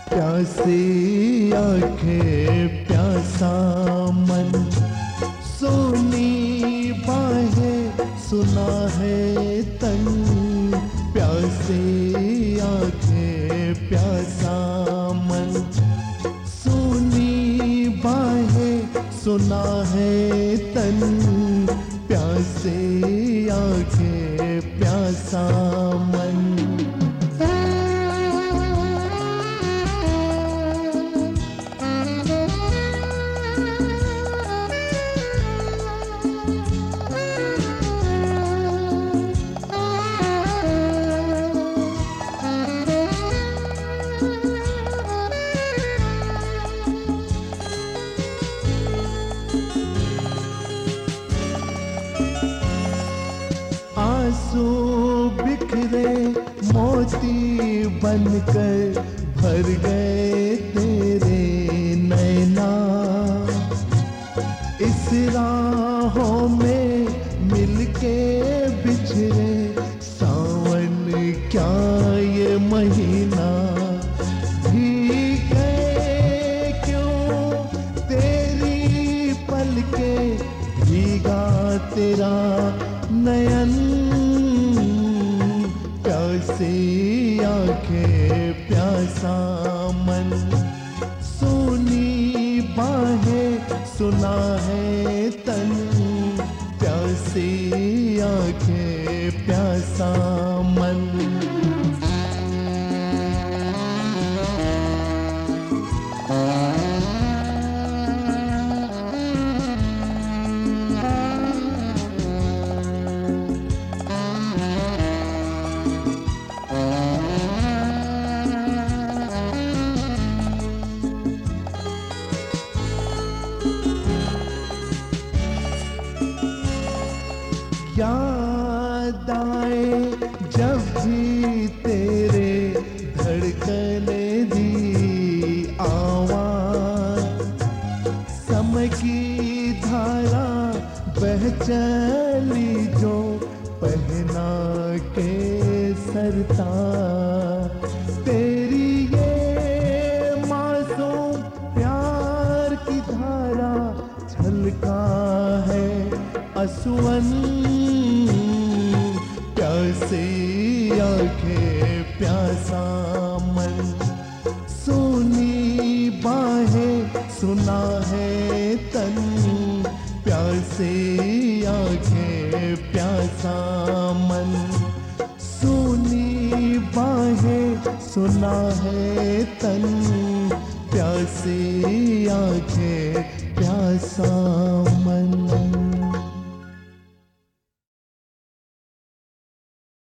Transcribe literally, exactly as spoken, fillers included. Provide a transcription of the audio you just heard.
प्यासी आंखें प्यासा मन, सोनी बाहें सुना है तन। प्यासी आंखें प्यासा मन, सोनी बाहें सुना है तन। प्यासी आंखें प्यासा मन। आंसू बिखरे मोती बनकर भर गए तेरे नैना। इस राहों में मिलके बिछड़े सावन क्या ये महीना। भीग गए क्यों तेरी पलके, भीगा तेरा नयन। प्यासी आंखें प्यासा मन, सोनी बाहें सुना है तन। प्यासी आंखें प्यासा मन। याद आए जब भी तेरे धड़कने दी आवाज। समय की धारा बह चली जो पहना के सरता। तेरी ये मासूम प्यार की धारा छलका है असुवन। प्यासी आंखें प्यासा मन, सोनी बाहें सुना है तन। प्यासी आंखें प्यासा मन, सोनी बाहें सुना है तन। प्यासी आंखें प्यासा